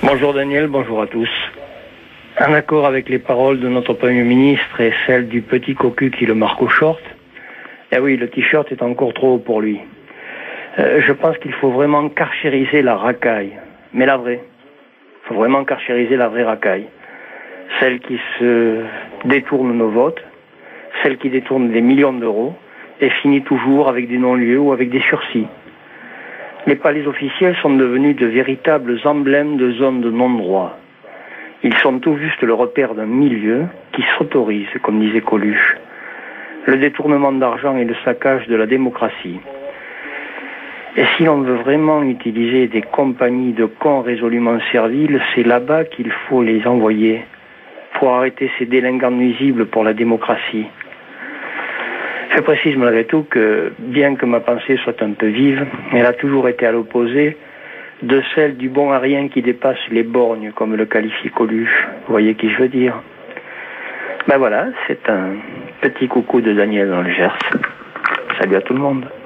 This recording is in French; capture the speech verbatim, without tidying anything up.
Bonjour Daniel, bonjour à tous. En accord avec les paroles de notre Premier ministre et celles du petit cocu qui le marque au short, eh oui, le t-shirt est encore trop haut pour lui. Euh, je pense qu'il faut vraiment carchériser la racaille, mais la vraie. Il faut vraiment carchériser la vraie racaille. Celle qui se détourne nos votes, celle qui détourne des millions d'euros et finit toujours avec des non-lieux ou avec des sursis. Les palais officiels sont devenus de véritables emblèmes de zones de non-droit. Ils sont tout juste le repère d'un milieu qui s'autorise, comme disait Coluche, le détournement d'argent et le saccage de la démocratie. Et si l'on veut vraiment utiliser des compagnies de cons résolument serviles, c'est là-bas qu'il faut les envoyer pour arrêter ces délinquants nuisibles pour la démocratie. Je précise malgré tout que, bien que ma pensée soit un peu vive, elle a toujours été à l'opposé de celle du bon à rien qui dépasse les borgnes, comme le qualifie Coluche. Vous voyez qui je veux dire? Ben voilà, c'est un petit coucou de Daniel dans le Gers. Salut à tout le monde.